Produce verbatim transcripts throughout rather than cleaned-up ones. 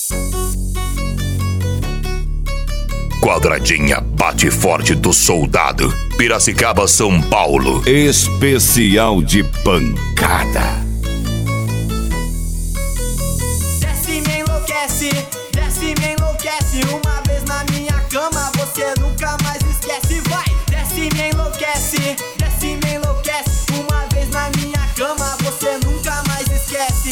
Quadradinha bate forte do soldado. Piracicaba, São Paulo. Especial de pancada. Desce, me enlouquece, desce, me enlouquece. Uma vez na minha cama, você nunca mais esquece. Vai, desce, me enlouquece, desce, me enlouquece. Uma vez na minha cama, você nunca mais esquece.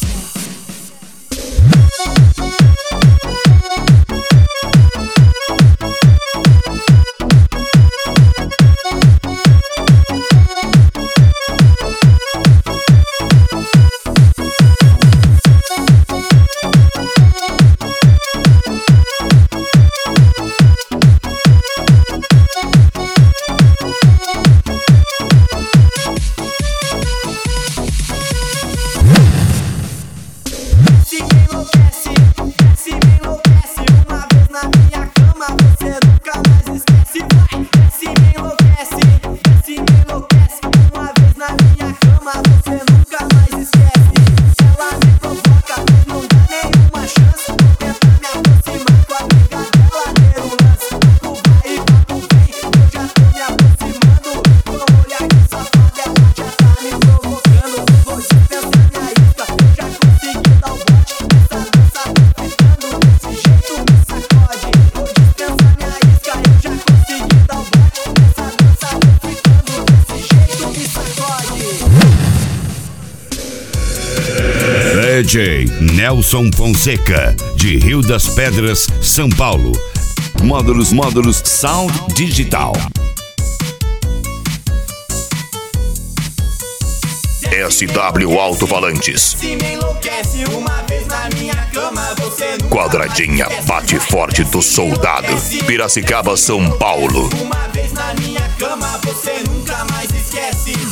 D J Nelson Fonseca, de Rio das Pedras, São Paulo. Módulos, módulos, sound digital. S W Alto-Falantes. Quadradinha bate forte do soldado. Piracicaba, São Paulo. Uma vez na minha cama, você nunca mais esquece.